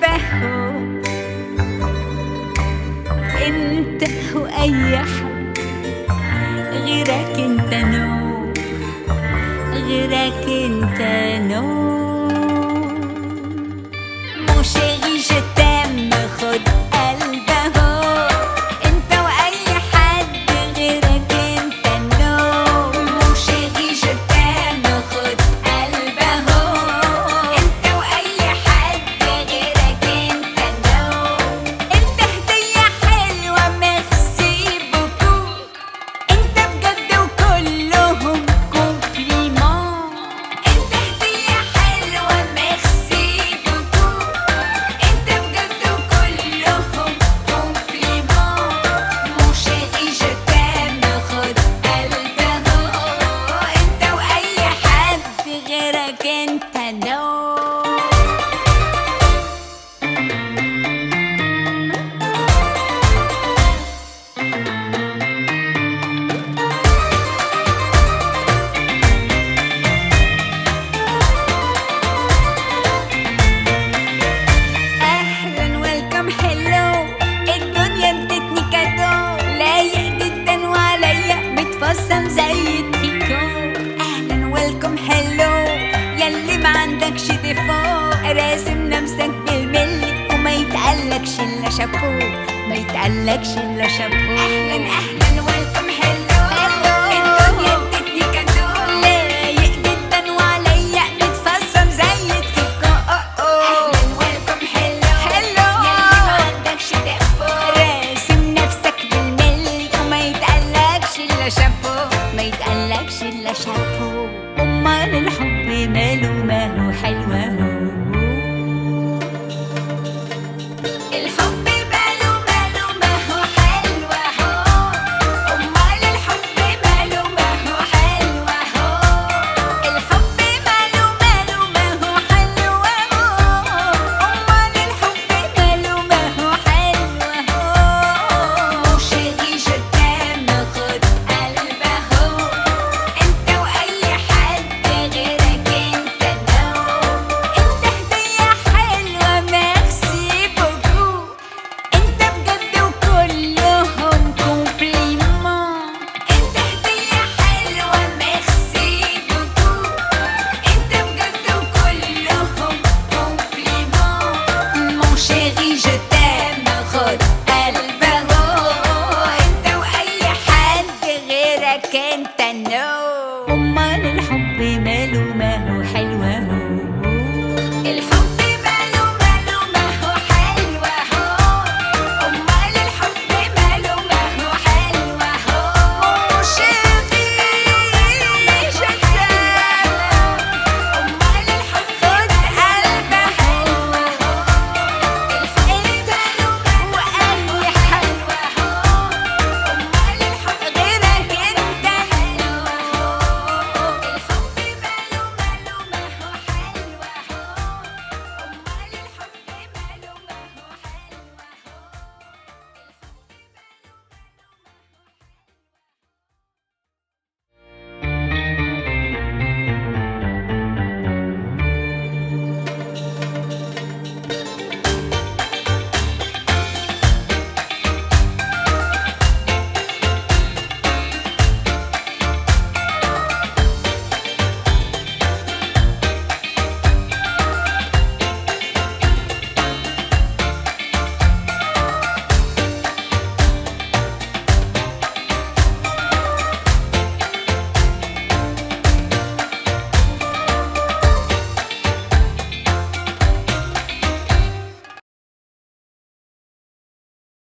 هو انت واي حد غيرك انت نو، غيرك انت نو. Mon chéri je t'aime خد قلبه انت واي حد غيرك انت نو. Mon chéri je t'aime خد قلبه انت واي حد غيرك انت نو. انت هدية حلوة ميرسي بوكو، انت بجد وكلهم كومبليمون. انت هدية حلوة ميرسي بوكو، انت بجد وكلهم كومبليمون. Mon chéri je t'aime خد قلبه انت واي حد غيرك انت نو. اهلا ويلكم هلو، الدنيا ادتني كادو لايق جدا وعليا متفصم زي التيكو. اهلا ويلكم هلو ياللي ما عندكش ديفو، راسم نفسك بالملي وما يتقلكش الا شابو، ما يتقلكش الا شابو. اهلا ويلكم